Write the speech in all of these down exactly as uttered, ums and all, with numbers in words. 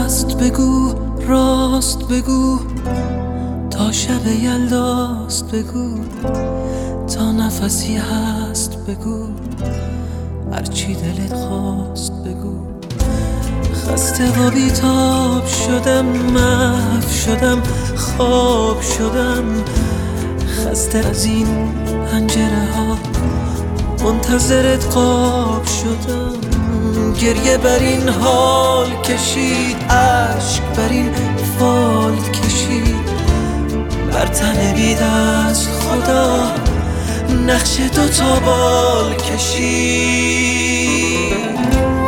هست بگو، راست بگو، تا شب یلداست بگو، تا نفسی هست بگو، هرچی دلت خواست بگو. خسته و بیتاب شدم، محو شدم، خواب شدم، خسته از این پنجره ها، منتظرت خواب شدم. گریه بر این حال کشید، اشک بر این فال کشید، بر تن بی دست خدا نقش دوتا بال کشید.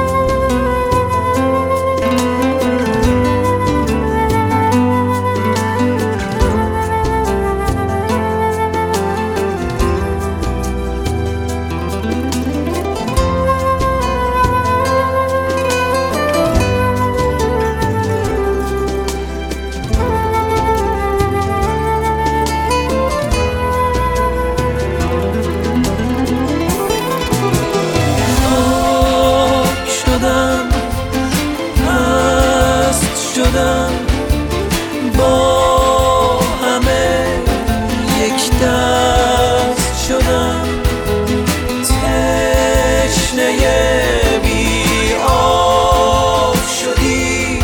با همه یک دست شدم، تشنه بی آب شدی،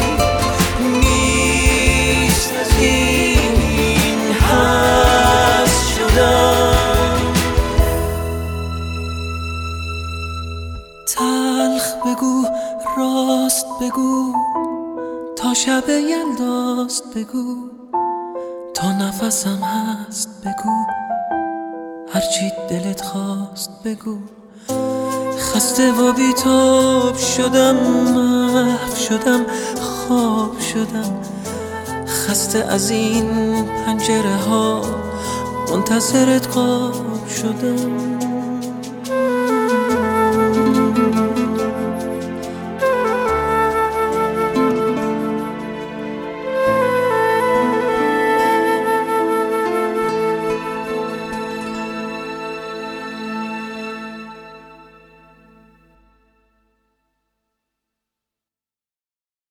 نیست از این هست شدم. تلخ بگو، راست بگو، تا شب یلداست بگو، تا نفسم هست بگو، هرچی دلت خواست بگو. خسته و بیتاب شدم، محو شدم، خواب شدم، خسته از این پنجره ها، منتظرت خواب شدم.